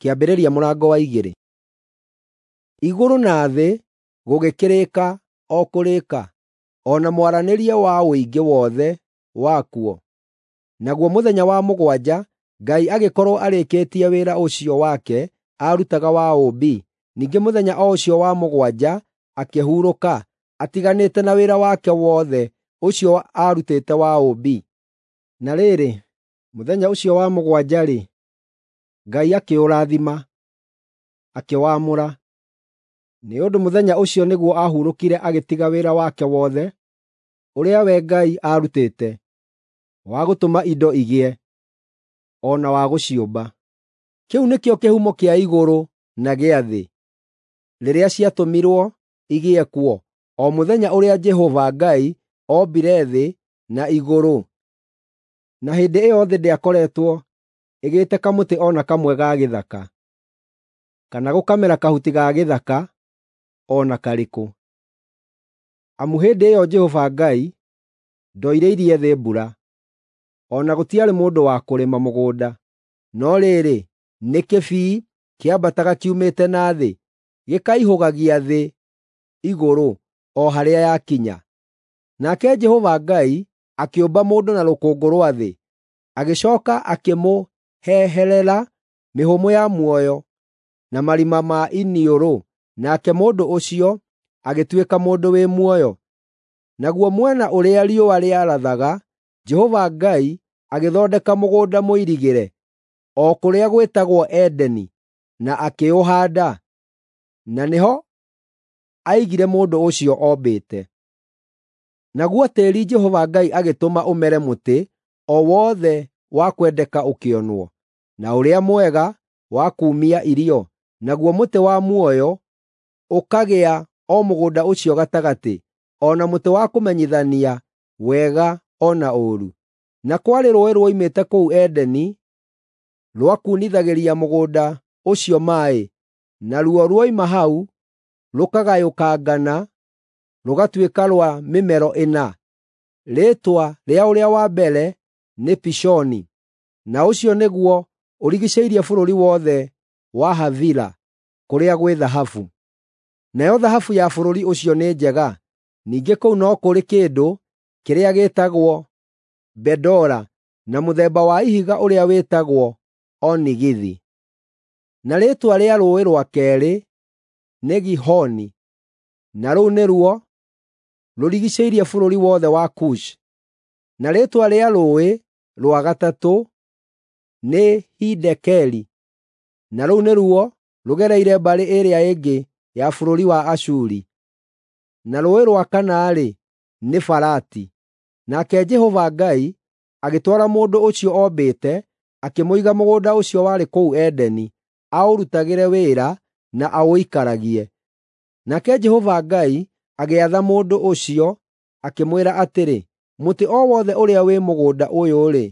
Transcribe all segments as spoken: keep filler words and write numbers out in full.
Kĩambĩrĩria mũrango wa igĩrĩ. Igũrũ na thĩ gũgĩkĩrĩka o kũrĩka, o na mwaranĩrie wa ũingĩ wothe wakuo. Naguo mũthenya wa mũgwanja Ngai agĩkorwo arĩkĩtie wĩra ũcio wake aarutaga wa ũũmbi. Ningĩ mũthenya o ũcio wa mũgwanja akĩhurũka, atiganĩte na wĩra wake wothe ũcio aarutĩte wa ũũmbi. Na rĩrĩ, mũthenya ũcio wa mũgwanja-rĩ, Ngai akĩũrathima, akĩwamũra. Nĩ ũndũ mũthenya ũcio nĩguo aahurũkire agĩtiga wĩra wake wothe ũrĩa we Ngai aarutĩte wa gũtũma indo igĩe, o na wa gũciũmba. Kĩu nĩkĩo kĩhumo kĩa igũrũ na gĩa thĩ, rĩrĩa ciatũmirwo igĩe kuo, o mũthenya ũrĩa Jehova Ngai ombire thĩ na igũrũ. Na hĩndĩ ĩyo thĩ ndĩakoretwo ĩgĩte kamũtĩ o na kamwe ga gĩthaka, kana gũkamera kahuti ga gĩthaka o na karĩkũ. Amu hĩndĩ ĩyo Jehova Ngai ndoirĩirie thĩ mbura, o na gũtiarĩ mũndũ wa kũrĩma mũgũnda. No rĩrĩ, nĩ kĩbii kĩambataga kiumĩte na thĩ, gĩkaihũgagia thĩ igũrũ o harĩa yakinya. Nake Jehova Ngai akĩũmba mũndũ na rũkũngũ rwa thĩ, agĩcooka akĩmũheherera mĩhũmũ ya muoyo na marima ma iniũrũ, nake mũndũ ũcio agĩtuĩka mũndũ wĩ muoyo. Naguo mwena ũrĩa riũa rĩarathaga, Jehova Ngai agĩthondeka mũgũnda mũirigĩre, o kũrĩa gwĩtagwo Edeni, na akĩũhaanda, na nĩho aigire mũndũ ũcio ombĩte. Naguo tĩĩri Jehova Ngai agĩtũma ũmere mũtĩ o wothe wa kwendeka ũkĩonwo, na ũrĩa mwega wa kuumia irio, naguo mũtĩ wa muoyo ũkagĩa o mũgũnda ũcio gatagatĩ, o na mũtĩ wa kũmenyithania wega o na ũũru. Na kwarĩ rũũĩ ruoimĩte kũu Edeni rwakunithagĩria mũgũnda ũcio maaĩ, naruo ruoima hau rũkagayũkangana rũgatuĩka rwa mĩmero ĩna. Rĩĩtwa rĩa ũrĩa wa mbere nĩ Pishoni, na ũcio nĩguo ũrigicĩirie bũrũri wothe wa Havila, kũrĩa gwĩ thahabu. Nayo thahabu ya bũrũri ũcio nĩ njega. Ningĩ kũu no kũrĩ kĩndũ kĩrĩa gĩĩtagwo Bedora, na mũthemba wa ihiga ũrĩa wĩtagwo Onigithi. Na rĩĩtwa rĩa rũũĩ rwa keerĩ nĩ Gihoni, na rũu nĩruo rũrigicĩirie bũrũri wothe wa Kush. Na rĩĩtwa rĩa rũũĩ rwa gatatũ nĩ Hidekeli, na rũu nĩruo rũgereire mbarĩ ĩrĩa ĩngĩ ya bũrũri wa Ashuri. Na rũũĩ rwa kana-rĩ nĩ Farati. Nake Jehova Ngai agĩtwara mũndũ ũcio ombĩte, akĩmũiga mũgũnda ũcio warĩ kũu Edeni, aũrutagĩre wĩra na aũikaragie. Nake Jehova Ngai agĩatha mũndũ ũcio, akĩmwĩra atĩrĩ, mũtĩ o wothe ũrĩa wĩ mũgũnda ũyũ-rĩ,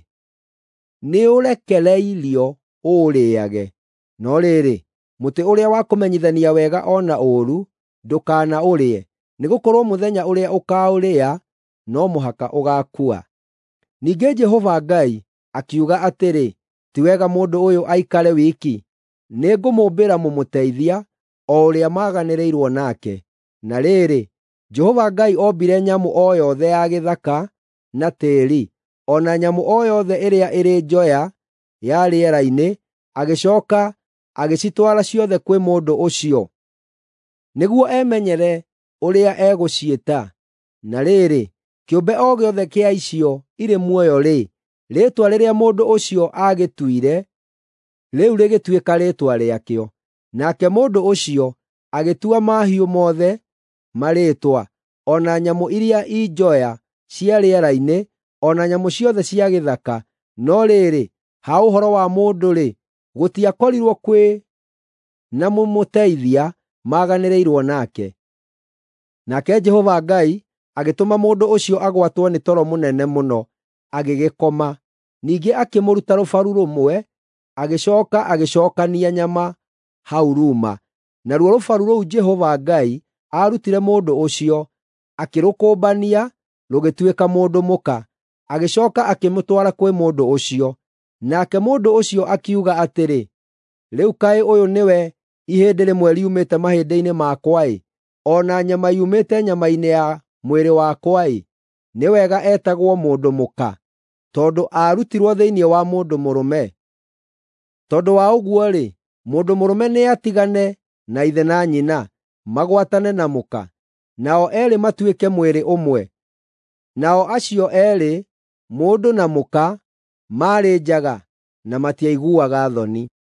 nĩũrekereirio ũũrĩage, no rĩrĩ, mũtĩ ũrĩa wa kũmenyithania wega o na ũũru ndũkanaũrĩe, nĩgũkorwo mũthenya ũrĩa ũkaũrĩa no mũhaka ũgaakua. Ningĩ Jehova Ngai akiuga atĩrĩ, ti wega mũndũ ũyũ aikare wiki, nĩngũmũmbĩra mũmũteithia, o ũrĩa maaganĩrĩirwo nake. Na rĩrĩ, Jehova Ngai ombire nyamũ o yothe ya gĩthaka na tĩĩri, o na nyamũ o yothe ĩrĩa ĩrĩ njoya ya rĩera-inĩ, agĩcooka agĩcitwara ciothe kwĩ mũndũ ũcio, nĩguo emenyere ũrĩa egũciĩta. Na rĩrĩ, kĩũmbe o gĩothe kĩa icio irĩ muoyo-rĩ, rĩĩtwa rĩrĩa mũndũ ũcio agĩtuire, rĩu rĩgĩtuĩka rĩĩtwa rĩakĩo. Nake mũndũ ũcio agĩtua mahiũ mothe marĩĩtwa, o na nyamũ iria injoya cia rĩera-inĩ, o na nyamũ ciothe cia gĩthaka. No rĩrĩ, ha ũhoro wa mũndũ-rĩ, gũtiakorirwo kwĩ na mũmũteithia maaganĩrĩirwo nake. Nake Jehova Ngai agĩtũma mũndũ ũcio agwatwo nĩ toro mũnene mũno, agĩgĩkoma. Ningĩ akĩmũruta rũbaru rũmwe, agĩcooka agĩcookania nyama hau ruma. Naruo rũbaru rũu Jehova Ngai aarutire mũndũ ũcio, akĩrũkũmbania rũgĩtuĩka mũndũ mũka, agĩcooka akĩmũtwara kwĩ mũndũ ũcio. Nake mũndũ ũcio akiuga atĩrĩ, Rĩu kaĩ ũyũ nĩwe ihĩndĩ rĩmwe riumĩte mahĩndĩ-inĩ makwa-ĩ, o na nyama yumĩte nyama-inĩ ya mwĩrĩ wakwa-ĩ, nĩ wega etagwo mũndũ mũka, tondũ aarutirwo thĩinĩ wa mũndũ mũrũme. Tondũ wa ũguo-rĩ, mũndũ mũrũme nĩatigane na ithe na nyina, magwatane na mũka, nao eerĩ matuĩke mwĩrĩ ũmwe. Nao acio eerĩ, mũndũ na mũka, maarĩ njaga na matiaiguaga thoni.